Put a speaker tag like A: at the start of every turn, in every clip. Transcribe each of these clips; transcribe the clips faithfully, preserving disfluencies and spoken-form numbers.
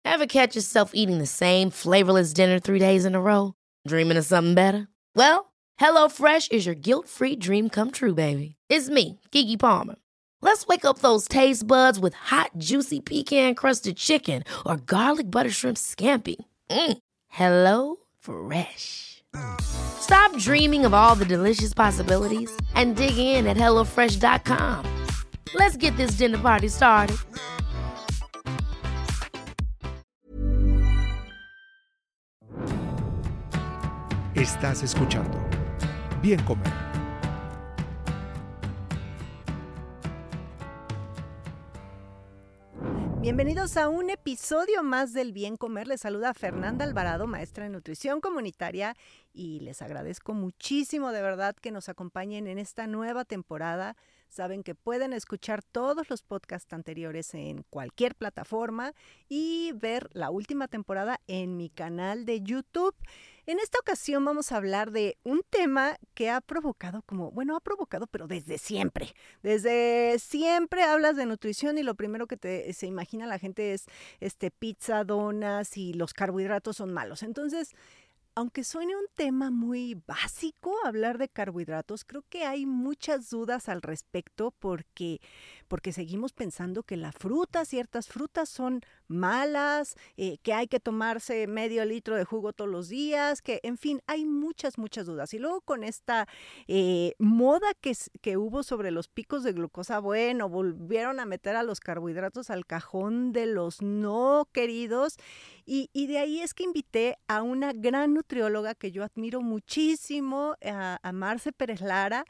A: Ever catch yourself eating the same flavorless dinner three days in a row? Dreaming of something better? Well, HelloFresh is your guilt-free dream come true, baby. It's me, Keke Palmer. Let's wake up those taste buds with hot, juicy pecan-crusted chicken or garlic butter shrimp scampi. Mm. Hello Fresh. Stop dreaming of all the delicious possibilities and dig in at hello fresh dot com. Let's get this dinner party started.
B: Estás escuchando Bien Comer.
C: Bienvenidos a un episodio más del Bien Comer. Les saluda Fernanda Alvarado, maestra de nutrición comunitaria, y les agradezco muchísimo de verdad que nos acompañen en esta nueva temporada. Saben que pueden escuchar todos los podcasts anteriores en cualquier plataforma y ver la última temporada en mi canal de YouTube. En esta ocasión vamos a hablar de un tema que ha provocado como, bueno, ha provocado, pero desde siempre. Desde siempre hablas de nutrición y lo primero que te, se imagina la gente es este, pizza, donas y los carbohidratos son malos. Entonces, aunque suene un tema muy básico hablar de carbohidratos, creo que hay muchas dudas al respecto porque, porque seguimos pensando que la fruta, ciertas frutas son malas, eh, que hay que tomarse medio litro de jugo todos los días, que en fin, hay muchas, muchas dudas. Y luego con esta eh, moda que, que hubo sobre los picos de glucosa, bueno, volvieron a meter a los carbohidratos al cajón de los no queridos. Y, y de ahí es que invité a una gran nutrióloga que yo admiro muchísimo, a, a Marce Pérez Lara.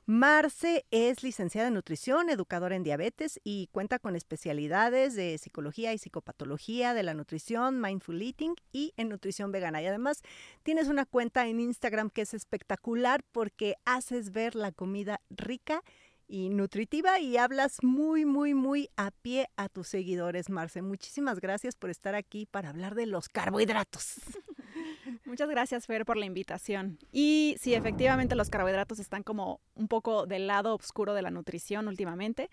C: Marce es licenciada en nutrición, educadora en diabetes y cuenta con especialidades de psicología y psicopatología de la nutrición, mindful eating y en nutrición vegana. Y además tienes una cuenta en Instagram que es espectacular porque haces ver la comida rica y nutritiva y hablas muy, muy, muy a pie a tus seguidores, Marce. Muchísimas gracias por estar aquí para hablar de los carbohidratos.
D: Muchas gracias, Fer, por la invitación. Y sí, efectivamente los carbohidratos están como un poco del lado oscuro de la nutrición últimamente.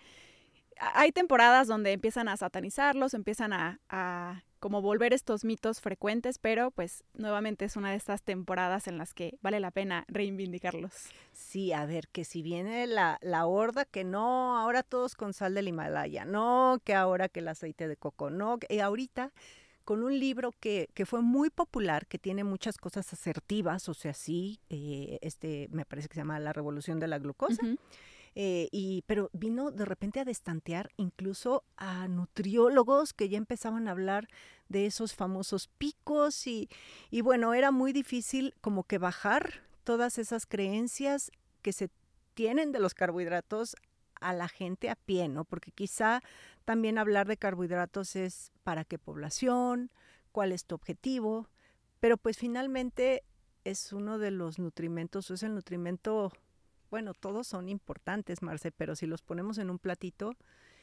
D: Hay temporadas donde empiezan a satanizarlos, empiezan a, a como volver estos mitos frecuentes, pero pues nuevamente es una de estas temporadas en las que vale la pena reivindicarlos.
C: Sí, a ver, que si viene la, la horda, que no, ahora todos con sal del Himalaya, no, que ahora que el aceite de coco, no, y ahorita con un libro que, que fue muy popular, que tiene muchas cosas asertivas, o sea, sí, eh, este me parece que se llama La Revolución de la Glucosa. Uh-huh. Eh, y, pero vino de repente a destantear incluso a nutriólogos que ya empezaban a hablar de esos famosos picos y, y bueno, era muy difícil como que bajar todas esas creencias que se tienen de los carbohidratos a la gente a pie, ¿no? Porque quizá también hablar de carbohidratos es para qué población, cuál es tu objetivo, pero pues finalmente es uno de los nutrimentos, es el nutrimento. Bueno, todos son importantes, Marce, pero si los ponemos en un platito,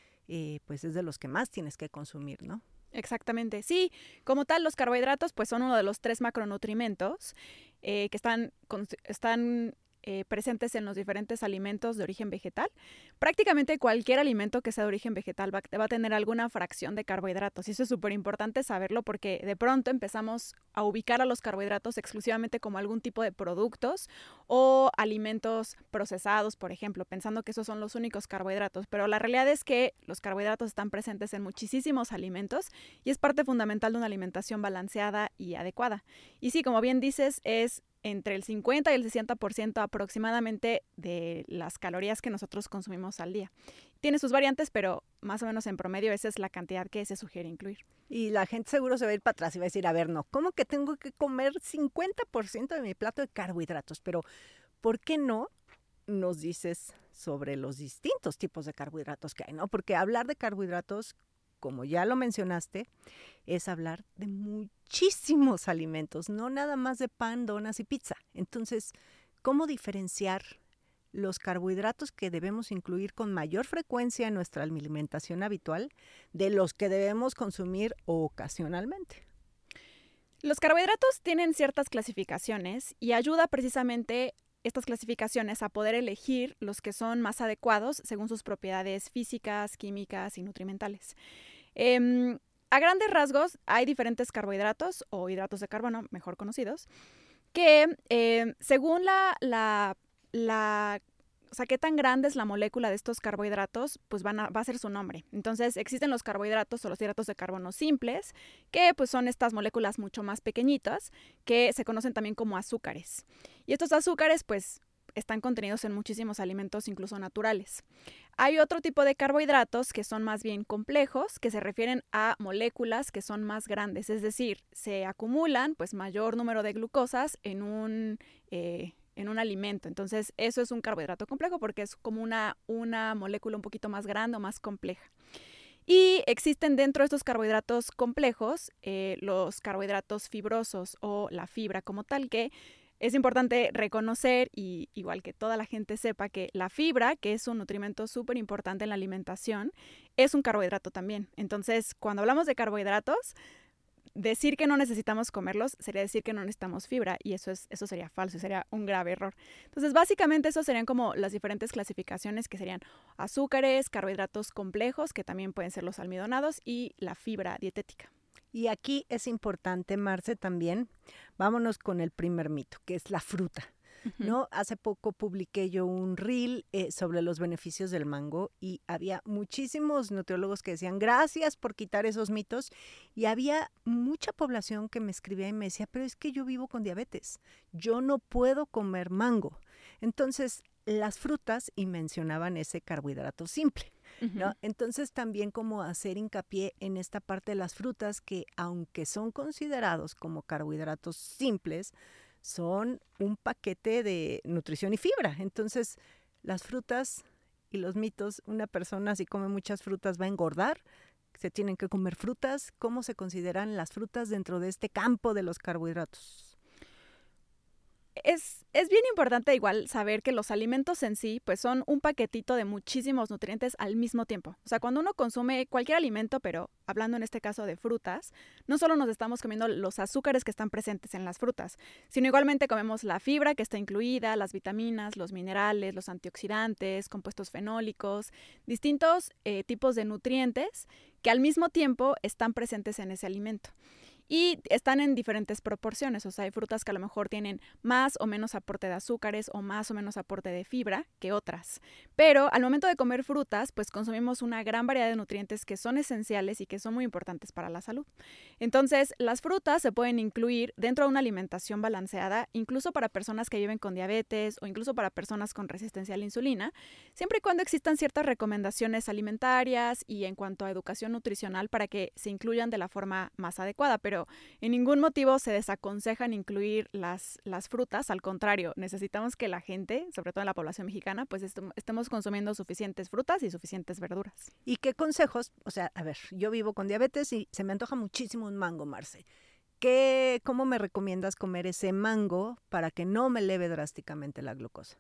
C: eh, pues es de los que más tienes que consumir, ¿no?
D: Exactamente, sí. Como tal, los carbohidratos pues son uno de los tres macronutrimentos eh, que están, con, están eh, presentes en los diferentes alimentos de origen vegetal. Prácticamente cualquier alimento que sea de origen vegetal va, va a tener alguna fracción de carbohidratos y eso es súper importante saberlo porque de pronto empezamos a ubicar a los carbohidratos exclusivamente como algún tipo de productos o alimentos procesados, por ejemplo, pensando que esos son los únicos carbohidratos, pero la realidad es que los carbohidratos están presentes en muchísimos alimentos y es parte fundamental de una alimentación balanceada y adecuada. Y sí, como bien dices, es entre el cincuenta y el sesenta por ciento aproximadamente de las calorías que nosotros consumimos al día. Tiene sus variantes, pero más o menos en promedio esa es la cantidad que se sugiere incluir.
C: Y la gente seguro se va a ir para atrás y va a decir, a ver, no, ¿cómo que tengo que comer cincuenta por ciento de mi plato de carbohidratos? Pero, ¿por qué no nos dices sobre los distintos tipos de carbohidratos que hay, ¿no? Porque hablar de carbohidratos, como ya lo mencionaste, es hablar de muchísimos alimentos, no nada más de pan, donas y pizza. Entonces, ¿cómo diferenciar los carbohidratos que debemos incluir con mayor frecuencia en nuestra alimentación habitual de los que debemos consumir ocasionalmente?
D: Los carbohidratos tienen ciertas clasificaciones y ayuda precisamente estas clasificaciones a poder elegir los que son más adecuados según sus propiedades físicas, químicas y nutrimentales. Eh, a grandes rasgos hay diferentes carbohidratos o hidratos de carbono, mejor conocidos, que eh, según la, la, la, o sea, qué tan grande es la molécula de estos carbohidratos, pues van a, va a ser su nombre. Entonces existen los carbohidratos o los hidratos de carbono simples, que pues son estas moléculas mucho más pequeñitas, que se conocen también como azúcares. Y estos azúcares pues están contenidos en muchísimos alimentos, incluso naturales. Hay otro tipo de carbohidratos que son más bien complejos, que se refieren a moléculas que son más grandes, es decir, se acumulan pues mayor número de glucosas en un, eh, en un alimento. Entonces, eso es un carbohidrato complejo porque es como una, una molécula un poquito más grande o más compleja. Y existen dentro de estos carbohidratos complejos eh, los carbohidratos fibrosos o la fibra como tal, que es importante reconocer, y igual que toda la gente sepa, que la fibra, que es un nutrimento súper importante en la alimentación, es un carbohidrato también. Entonces, cuando hablamos de carbohidratos, decir que no necesitamos comerlos sería decir que no necesitamos fibra, y eso, es, eso sería falso, sería un grave error. Entonces, básicamente, eso serían como las diferentes clasificaciones, que serían azúcares, carbohidratos complejos, que también pueden ser los almidonados, y la fibra dietética.
C: Y aquí es importante, Marce, también, vámonos con el primer mito, que es la fruta, uh-huh. ¿no? Hace poco publiqué yo un reel eh, sobre los beneficios del mango y había muchísimos nutriólogos que decían gracias por quitar esos mitos, y había mucha población que me escribía y me decía, pero es que yo vivo con diabetes, yo no puedo comer mango. Entonces, las frutas, y mencionaban ese carbohidrato simple, ¿no? Uh-huh. Entonces, también como hacer hincapié en esta parte de las frutas que, aunque son considerados como carbohidratos simples, son un paquete de nutrición y fibra. Entonces, las frutas y los mitos, una persona si come muchas frutas va a engordar, se tienen que comer frutas. ¿Cómo se consideran las frutas dentro de este campo de los carbohidratos?
D: Es, es bien importante igual saber que los alimentos en sí pues son un paquetito de muchísimos nutrientes al mismo tiempo. O sea, cuando uno consume cualquier alimento, pero hablando en este caso de frutas, no solo nos estamos comiendo los azúcares que están presentes en las frutas, sino igualmente comemos la fibra que está incluida, las vitaminas, los minerales, los antioxidantes, compuestos fenólicos, distintos eh, tipos de nutrientes que al mismo tiempo están presentes en ese alimento. Y están en diferentes proporciones, o sea, hay frutas que a lo mejor tienen más o menos aporte de azúcares o más o menos aporte de fibra que otras. Pero al momento de comer frutas, pues consumimos una gran variedad de nutrientes que son esenciales y que son muy importantes para la salud. Entonces, las frutas se pueden incluir dentro de una alimentación balanceada, incluso para personas que viven con diabetes o incluso para personas con resistencia a la insulina, siempre y cuando existan ciertas recomendaciones alimentarias y en cuanto a educación nutricional para que se incluyan de la forma más adecuada. Pero en ningún motivo se desaconsejan incluir las, las frutas, al contrario, necesitamos que la gente, sobre todo en la población mexicana, pues est- estemos consumiendo suficientes frutas y suficientes verduras.
C: ¿Y qué consejos? O sea, a ver, yo vivo con diabetes y se me antoja muchísimo un mango, Marce. ¿Qué, ¿Cómo me recomiendas comer ese mango para que no me eleve drásticamente la glucosa?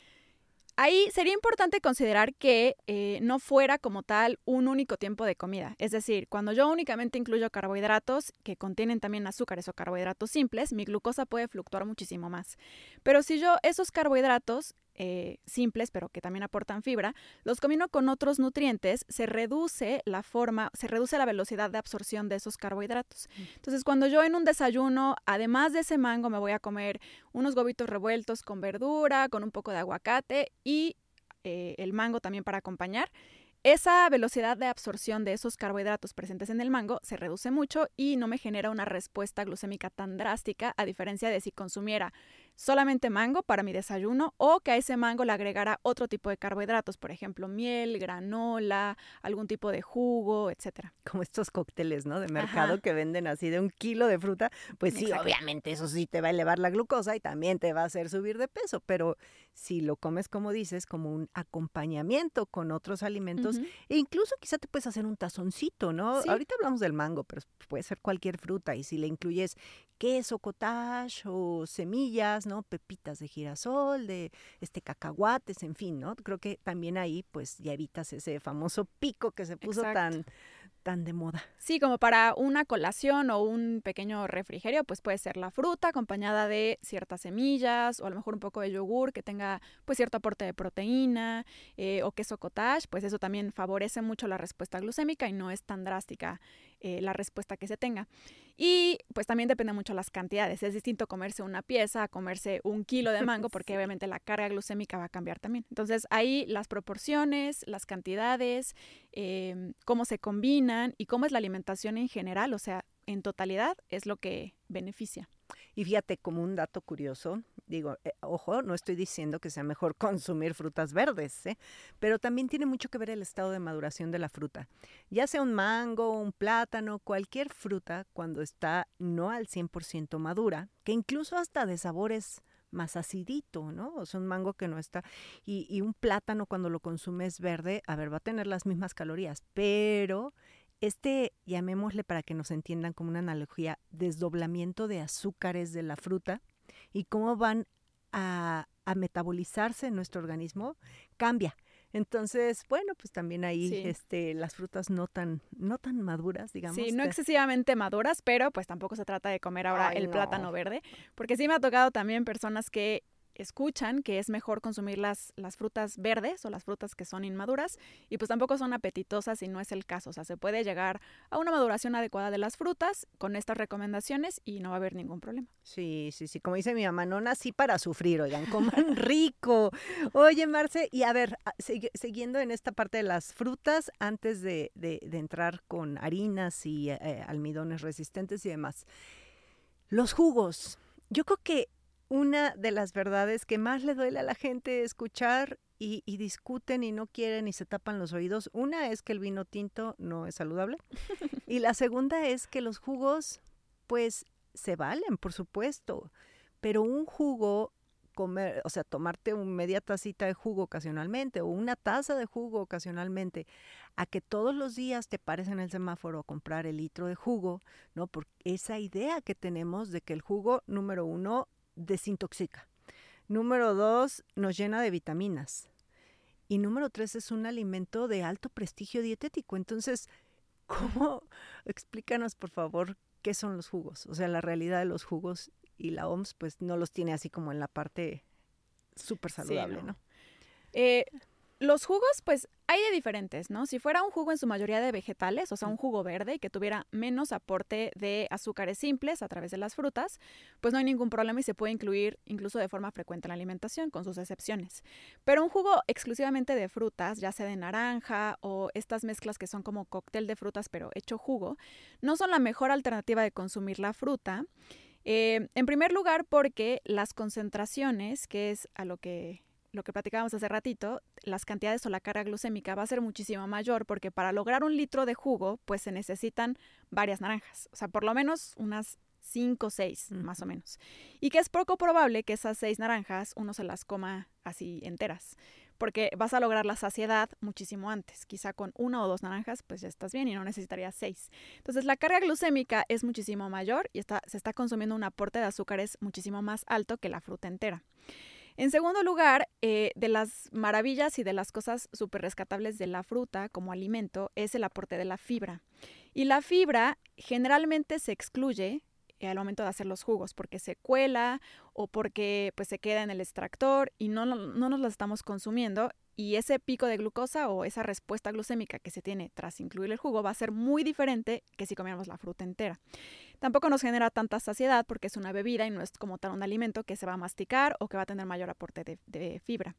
D: Ahí sería importante considerar que eh, no fuera como tal un único tiempo de comida. Es decir, cuando yo únicamente incluyo carbohidratos que contienen también azúcares o carbohidratos simples, mi glucosa puede fluctuar muchísimo más. Pero si yo esos carbohidratos eh, simples, pero que también aportan fibra, los combino con otros nutrientes, se reduce la forma, se reduce la velocidad de absorción de esos carbohidratos. Entonces, cuando yo en un desayuno, además de ese mango, me voy a comer unos huevitos revueltos con verdura, con un poco de aguacate y eh, el mango también para acompañar, esa velocidad de absorción de esos carbohidratos presentes en el mango se reduce mucho y no me genera una respuesta glucémica tan drástica, a diferencia de si consumiera solamente mango para mi desayuno o que a ese mango le agregara otro tipo de carbohidratos, por ejemplo, miel, granola, algún tipo de jugo, etcétera.
C: Como estos cócteles, ¿no? De mercado. Ajá. Que venden así de un kilo de fruta, pues sí, exacto. Obviamente eso sí te va a elevar la glucosa y también te va a hacer subir de peso, pero si lo comes, como dices, como un acompañamiento con otros alimentos, uh-huh. e incluso quizá te puedes hacer un tazoncito, ¿no? Sí. Ahorita hablamos del mango, pero puede ser cualquier fruta, y si le incluyes queso cottage o semillas, ¿no? Pepitas de girasol, de este cacahuates, en fin, ¿no? Creo que también ahí pues ya evitas ese famoso pico que se puso tan, tan de moda.
D: Sí, como para una colación o un pequeño refrigerio, pues puede ser la fruta acompañada de ciertas semillas o a lo mejor un poco de yogur que tenga pues cierto aporte de proteína eh, o queso cottage, pues eso también favorece mucho la respuesta glucémica y no es tan drástica eh, la respuesta que se tenga. Y pues también depende mucho de las cantidades. Es distinto comerse una pieza a comerse un kilo de mango porque sí. obviamente la carga glucémica va a cambiar también. Entonces ahí las proporciones, las cantidades, eh, cómo se combinan y cómo es la alimentación en general, o sea, en totalidad es lo que beneficia.
C: Y fíjate, como un dato curioso, digo, eh, ojo, no estoy diciendo que sea mejor consumir frutas verdes, ¿eh? Pero también tiene mucho que ver el estado de maduración de la fruta. Ya sea un mango, un plátano, cualquier fruta, cuando está no al cien por ciento madura, que incluso hasta de sabores más acidito, ¿no? O sea, un mango que no está, y, y un plátano cuando lo consumes verde, a ver, va a tener las mismas calorías, pero este, llamémosle para que nos entiendan como una analogía, desdoblamiento de azúcares de la fruta y cómo van a, a metabolizarse en nuestro organismo, cambia. Entonces, bueno, pues también ahí sí. este, las frutas no tan, no tan maduras, digamos.
D: Sí, no excesivamente maduras, pero pues tampoco se trata de comer ahora Ay, el no. plátano verde, porque sí me ha tocado también personas que escuchan que es mejor consumir las, las frutas verdes o las frutas que son inmaduras y pues tampoco son apetitosas y no es el caso. O sea, se puede llegar a una maduración adecuada de las frutas con estas recomendaciones y no va a haber ningún problema.
C: Sí, sí, sí. Como dice mi mamá, no nací para sufrir, oigan, coman rico. Oye, Marce, y a ver, sig- siguiendo en esta parte de las frutas, antes de, de, de entrar con harinas y eh, almidones resistentes y demás, los jugos. Yo creo que una de las verdades que más le duele a la gente escuchar y, y discuten y no quieren y se tapan los oídos, una es que el vino tinto no es saludable y la segunda es que los jugos, pues, se valen, por supuesto, pero un jugo, comer, o sea, tomarte una media tacita de jugo ocasionalmente o una taza de jugo ocasionalmente, a que todos los días te pares en el semáforo a comprar el litro de jugo, ¿no? Por esa idea que tenemos de que el jugo, número uno, desintoxica. Número dos, nos llena de vitaminas. Y número tres, es un alimento de alto prestigio dietético. Entonces, ¿cómo? Explícanos, por favor, qué son los jugos. O sea, la realidad de los jugos y la O M S, pues, no los tiene así como en la parte súper saludable, sí, ¿no?
D: ¿no? Eh, los jugos, pues, hay de diferentes, ¿no? Si fuera un jugo en su mayoría de vegetales, o sea, un jugo verde que tuviera menos aporte de azúcares simples a través de las frutas, pues no hay ningún problema y se puede incluir incluso de forma frecuente en la alimentación, con sus excepciones. Pero un jugo exclusivamente de frutas, ya sea de naranja o estas mezclas que son como cóctel de frutas pero hecho jugo, no son la mejor alternativa de consumir la fruta. Eh, en primer lugar, porque las concentraciones, que es a lo que... lo que platicábamos hace ratito, las cantidades o la carga glucémica va a ser muchísimo mayor porque para lograr un litro de jugo, pues se necesitan varias naranjas. O sea, por lo menos unas cinco o seis, uh-huh. más o menos. Y que es poco probable que esas seis naranjas uno se las coma así enteras, porque vas a lograr la saciedad muchísimo antes. Quizá con una o dos naranjas, pues ya estás bien y no necesitarías seis. Entonces, la carga glucémica es muchísimo mayor y está, se está consumiendo un aporte de azúcares muchísimo más alto que la fruta entera. En segundo lugar, eh, de las maravillas y de las cosas súper rescatables de la fruta como alimento es el aporte de la fibra. Y la fibra generalmente se excluye eh, al momento de hacer los jugos porque se cuela o porque pues, se queda en el extractor y no, no nos la estamos consumiendo. Y ese pico de glucosa o esa respuesta glucémica que se tiene tras incluir el jugo va a ser muy diferente que si comiéramos la fruta entera. Tampoco nos genera tanta saciedad porque es una bebida y no es como tal un alimento que se va a masticar o que va a tener mayor aporte de, de fibra.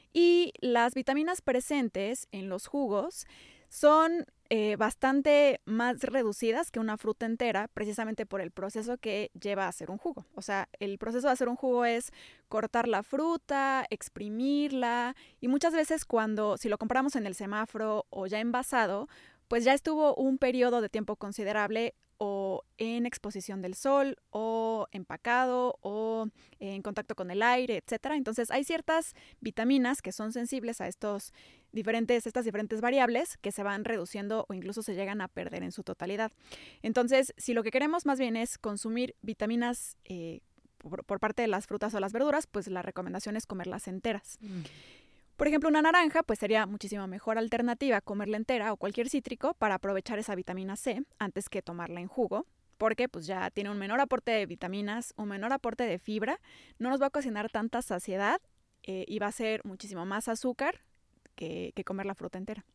D: Y las vitaminas presentes en los jugos son eh, bastante más reducidas que una fruta entera, precisamente por el proceso que lleva a hacer un jugo. O sea, el proceso de hacer un jugo es cortar la fruta, exprimirla, y muchas veces cuando, si lo compramos en el semáforo o ya envasado, pues ya estuvo un periodo de tiempo considerable o en exposición del sol, o empacado, o en contacto con el aire, etcétera. Entonces, hay ciertas vitaminas que son sensibles a estos diferentes, estas diferentes variables que se van reduciendo o incluso se llegan a perder en su totalidad. Entonces, si lo que queremos más bien es consumir vitaminas eh, por, por parte de las frutas o las verduras, pues la recomendación es comerlas enteras. Mm. Por ejemplo, una naranja pues sería muchísimo mejor alternativa comerla entera o cualquier cítrico para aprovechar esa vitamina C antes que tomarla en jugo, porque pues ya tiene un menor aporte de vitaminas, un menor aporte de fibra, no nos va a ocasionar tanta saciedad eh, y va a ser muchísimo más azúcar que, que comer la fruta entera.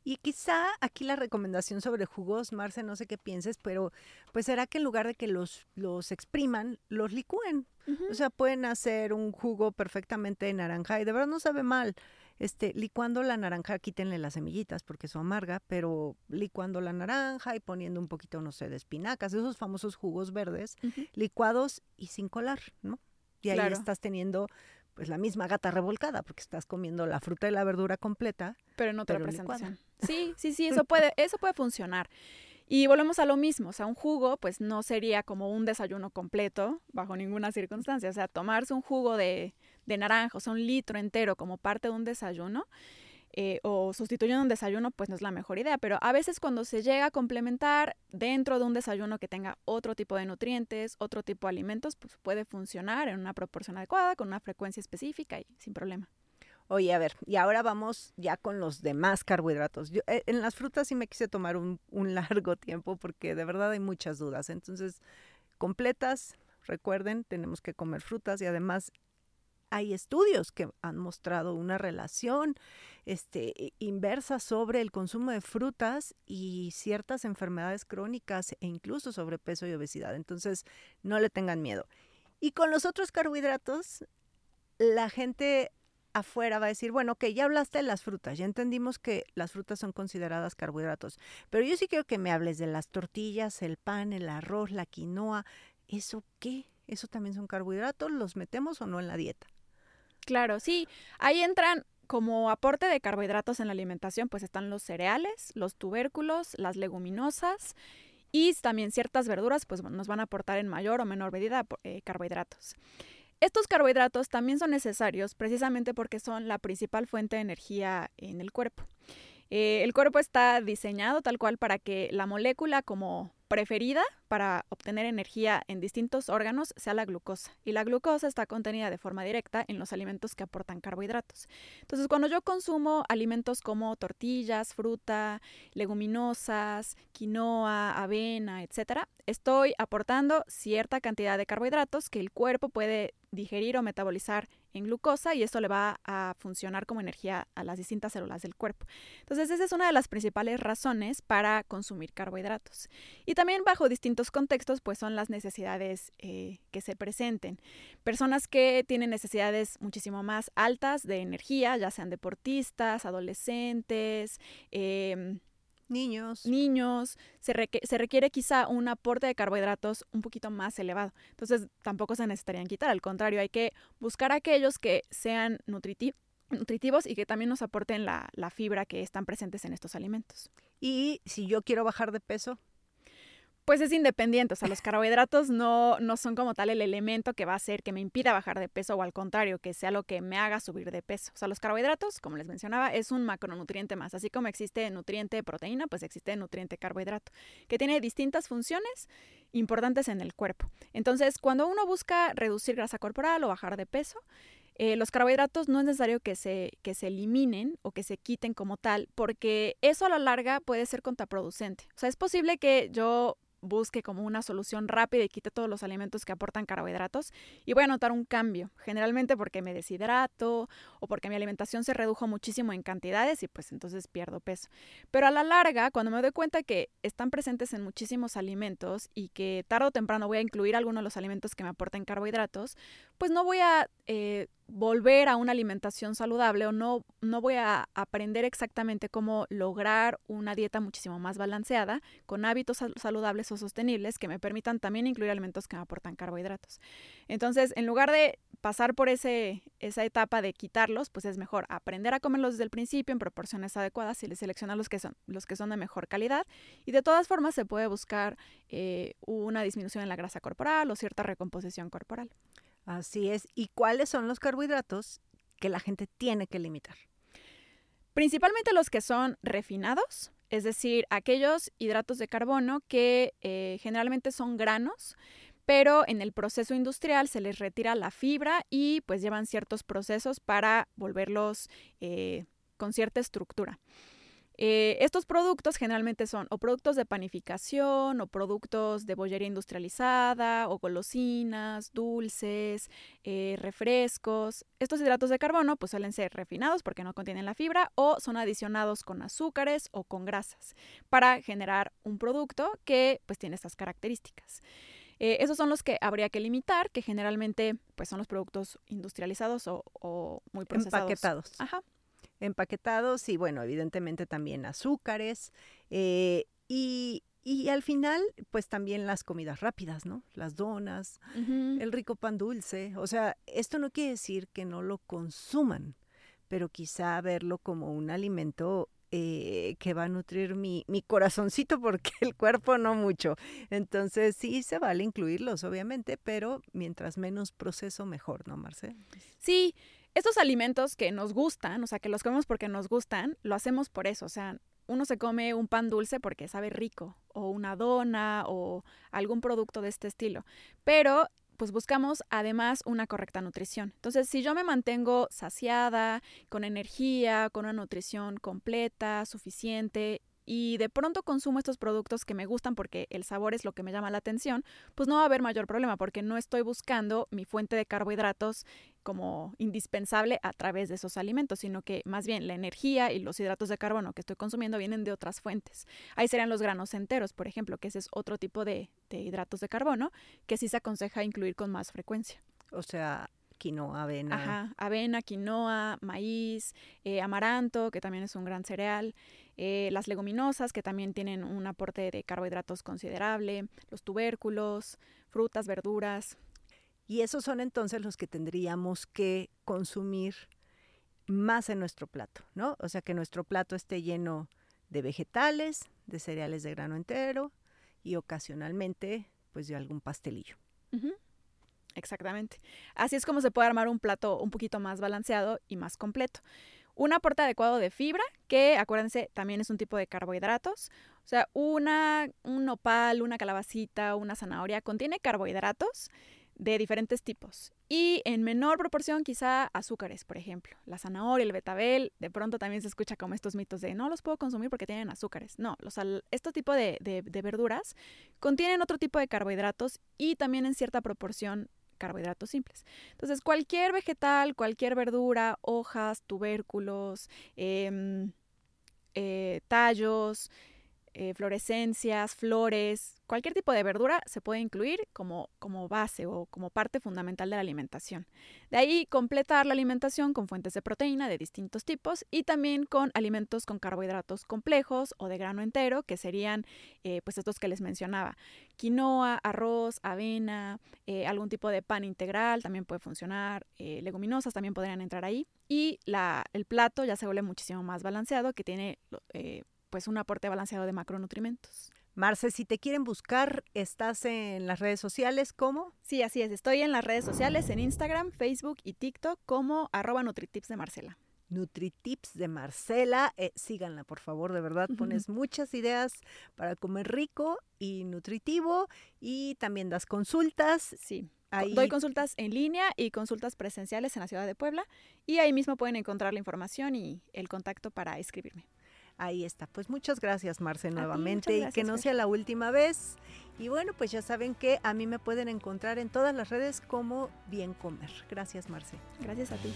C: Y quizá aquí la recomendación sobre jugos, Marce, no sé qué pienses, pero pues será que en lugar de que los, los expriman, los licúen.
D: Uh-huh.
C: O sea, pueden hacer un jugo perfectamente de naranja y de verdad no sabe mal. Este, licuando la naranja, quítenle las semillitas porque eso amarga, pero licuando la naranja y poniendo un poquito, no sé, de espinacas, esos famosos jugos verdes,
D: Uh-huh.
C: licuados y sin colar, ¿no? Y ahí
D: Claro.
C: estás teniendo pues la misma gata revolcada porque estás comiendo la fruta y la verdura completa.
D: Pero en otra
C: pero
D: presentación.
C: licuada.
D: Sí, sí, sí, eso puede, eso puede funcionar. Y volvemos a lo mismo, o sea, un jugo pues no sería como un desayuno completo bajo ninguna circunstancia. O sea, tomarse un jugo de, de naranja, o sea, un litro entero como parte de un desayuno, eh, o sustituyendo un desayuno, pues no es la mejor idea. Pero a veces cuando se llega a complementar dentro de un desayuno que tenga otro tipo de nutrientes, otro tipo de alimentos, pues puede funcionar en una proporción adecuada, con una frecuencia específica y sin problema.
C: Oye, a ver, y ahora vamos ya con los demás carbohidratos. Yo, eh, en las frutas sí me quise tomar un, un largo tiempo porque de verdad hay muchas dudas. Entonces, completas, recuerden, tenemos que comer frutas y además hay estudios que han mostrado una relación este, inversa sobre el consumo de frutas y ciertas enfermedades crónicas e incluso sobrepeso y obesidad. Entonces, no le tengan miedo. Y con los otros carbohidratos, la gente afuera va a decir, bueno, ok, ya hablaste de las frutas, ya entendimos que las frutas son consideradas carbohidratos, pero yo sí quiero que me hables de las tortillas, el pan, el arroz, la quinoa. ¿Eso qué? ¿Eso también son carbohidratos? ¿Los metemos o no en la dieta?
D: Claro, sí, ahí entran como aporte de carbohidratos en la alimentación, pues están los cereales, los tubérculos, las leguminosas y también ciertas verduras, pues nos van a aportar en mayor o menor medida eh, carbohidratos. Estos carbohidratos también son necesarios precisamente porque son la principal fuente de energía en el cuerpo. Eh, el cuerpo está diseñado tal cual para que la molécula como preferida para obtener energía en distintos órganos sea la glucosa. Y la glucosa está contenida de forma directa en los alimentos que aportan carbohidratos. Entonces, cuando yo consumo alimentos como tortillas, fruta, leguminosas, quinoa, avena, etcétera, estoy aportando cierta cantidad de carbohidratos que el cuerpo puede digerir o metabolizar en glucosa y esto le va a funcionar como energía a las distintas células del cuerpo. Entonces, esa es una de las principales razones para consumir carbohidratos. Y también bajo distintos contextos, pues son las necesidades eh, que se presenten. Personas que tienen necesidades muchísimo más altas de energía, ya sean deportistas, adolescentes, eh,
C: Niños.
D: Niños, se, requ- se requiere quizá un aporte de carbohidratos un poquito más elevado. Entonces, tampoco se necesitarían quitar. Al contrario, hay que buscar aquellos que sean nutriti- nutritivos y que también nos aporten la, la fibra que están presentes en estos alimentos.
C: Y si yo quiero bajar de peso,
D: pues es independiente, o sea, los carbohidratos no, no son como tal el elemento que va a hacer que me impida bajar de peso o al contrario, que sea lo que me haga subir de peso. O sea, los carbohidratos, como les mencionaba, es un macronutriente más. Así como existe nutriente proteína, pues existe nutriente carbohidrato, que tiene distintas funciones importantes en el cuerpo. Entonces, cuando uno busca reducir grasa corporal o bajar de peso, Eh, los carbohidratos no es necesario que se, que se eliminen o que se quiten como tal, porque eso a la larga puede ser contraproducente. O sea, es posible que yo busque como una solución rápida y quite todos los alimentos que aportan carbohidratos y voy a notar un cambio, generalmente porque me deshidrato o porque mi alimentación se redujo muchísimo en cantidades y pues entonces pierdo peso. Pero a la larga, cuando me doy cuenta que están presentes en muchísimos alimentos y que tarde o temprano voy a incluir algunos de los alimentos que me aporten carbohidratos, pues no voy a eh, volver a una alimentación saludable o no, no voy a aprender exactamente cómo lograr una dieta muchísimo más balanceada con hábitos saludables o sostenibles que me permitan también incluir alimentos que me aportan carbohidratos. Entonces, en lugar de pasar por ese, esa etapa de quitarlos, pues es mejor aprender a comerlos desde el principio en proporciones adecuadas y seleccionar los que son, los que son de mejor calidad. Y de todas formas se puede buscar eh, una disminución en la grasa corporal o cierta recomposición corporal.
C: Así es. ¿Y cuáles son los carbohidratos que la gente tiene que limitar?
D: Principalmente los que son refinados, es decir, aquellos hidratos de carbono que eh, generalmente son granos, pero en el proceso industrial se les retira la fibra y pues llevan ciertos procesos para volverlos eh, con cierta estructura. Eh, estos productos generalmente son o productos de panificación o productos de bollería industrializada o golosinas, dulces, eh, refrescos. Estos hidratos de carbono pues suelen ser refinados porque no contienen la fibra o son adicionados con azúcares o con grasas para generar un producto que pues tiene estas características. Eh, esos son los que habría que limitar, que generalmente pues son los productos industrializados o, o muy procesados.
C: Empaquetados.
D: Ajá.
C: Empaquetados y, bueno, evidentemente también azúcares. Eh, y, y al final, pues también las comidas rápidas, ¿no? Las donas,
D: Uh-huh.
C: el rico pan dulce. O sea, esto no quiere decir que no lo consuman, pero quizá verlo como un alimento eh, que va a nutrir mi, mi corazoncito porque el cuerpo no mucho. Entonces sí se vale incluirlos, obviamente, pero mientras menos proceso, mejor, ¿no, Marce?
D: Sí, estos alimentos que nos gustan, o sea, que los comemos porque nos gustan, lo hacemos por eso. O sea, uno se come un pan dulce porque sabe rico, o una dona, o algún producto de este estilo. Pero pues buscamos además una correcta nutrición. Entonces, si yo me mantengo saciada, con energía, con una nutrición completa, suficiente, y de pronto consumo estos productos que me gustan porque el sabor es lo que me llama la atención, pues no va a haber mayor problema porque no estoy buscando mi fuente de carbohidratos como indispensable a través de esos alimentos, sino que más bien la energía y los hidratos de carbono que estoy consumiendo vienen de otras fuentes. Ahí serían los granos enteros, por ejemplo, que ese es otro tipo de, de hidratos de carbono que sí se aconseja incluir con más frecuencia.
C: O sea, quinoa, avena.
D: Ajá, avena, quinoa, maíz, eh, amaranto, que también es un gran cereal, eh, las leguminosas, que también tienen un aporte de carbohidratos considerable, los tubérculos, frutas, verduras.
C: Y esos son entonces los que tendríamos que consumir más en nuestro plato, ¿no? O sea, que nuestro plato esté lleno de vegetales, de cereales de grano entero y ocasionalmente, pues, de algún pastelillo.
D: Uh-huh. Exactamente. Así es como se puede armar un plato un poquito más balanceado y más completo. Un aporte adecuado de fibra, que acuérdense, también es un tipo de carbohidratos. O sea, una, un nopal, una calabacita, una zanahoria contiene carbohidratos de diferentes tipos. Y en menor proporción quizá azúcares, por ejemplo. La zanahoria, el betabel, de pronto también se escucha como estos mitos de no los puedo consumir porque tienen azúcares. No, los, este tipo de, de, de verduras contienen otro tipo de carbohidratos y también en cierta proporción carbohidratos simples. Entonces, cualquier vegetal, cualquier verdura, hojas, tubérculos, eh, eh, tallos, eh, florescencias, flores, cualquier tipo de verdura se puede incluir como, como base o como parte fundamental de la alimentación. De ahí, completar la alimentación con fuentes de proteína de distintos tipos y también con alimentos con carbohidratos complejos o de grano entero, que serían eh, pues estos que les mencionaba. Quinoa, arroz, avena, eh, algún tipo de pan integral también puede funcionar, eh, leguminosas también podrían entrar ahí. Y la, el plato ya se vuelve muchísimo más balanceado, que tiene eh, pues un aporte balanceado de macronutrimentos.
C: Marce, si te quieren buscar, ¿estás en las redes sociales como?
D: Sí, así es. Estoy en las redes sociales, en Instagram, Facebook y TikTok como arroba Nutritips de Marcela.
C: Nutritips de Marcela, eh, síganla por favor, de verdad, pones muchas ideas para comer rico y nutritivo y también das consultas.
D: Sí,
C: ahí...
D: doy consultas en línea y consultas presenciales en la ciudad de Puebla y ahí mismo pueden encontrar la información y el contacto para escribirme.
C: Ahí está. Pues muchas gracias, Marce, nuevamente.
D: ti, gracias,
C: y que no
D: Fer.
C: sea la última vez. Y bueno, pues ya saben que a mí me pueden encontrar en todas las redes como Bien Comer. Gracias, Marce.
D: Gracias a ti.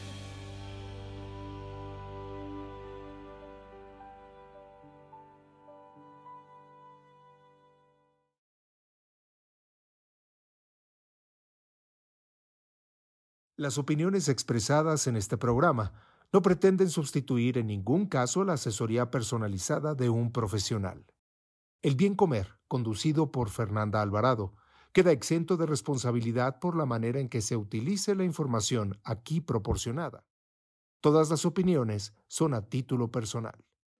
B: Las opiniones expresadas en este programa no pretenden sustituir en ningún caso la asesoría personalizada de un profesional. El Bien Comer, conducido por Fernanda Alvarado, queda exento de responsabilidad por la manera en que se utilice la información aquí proporcionada. Todas las opiniones son a título personal.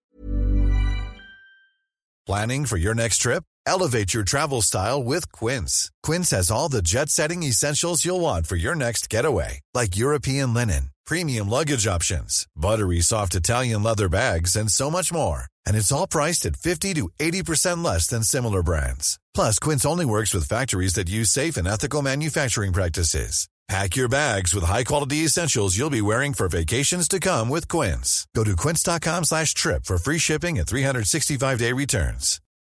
E: Planning for your next trip? Elevate your travel style with Quince. Quince has all the jet-setting essentials you'll want for your next getaway, like European linen, premium luggage options, buttery soft Italian leather bags, and so much more. And it's all priced at fifty to eighty percent less than similar brands. Plus, Quince only works with factories that use safe and ethical manufacturing practices. Pack your bags with high-quality essentials you'll be wearing for vacations to come with Quince. Go to quince.com slash trip for free shipping and three sixty-five day returns.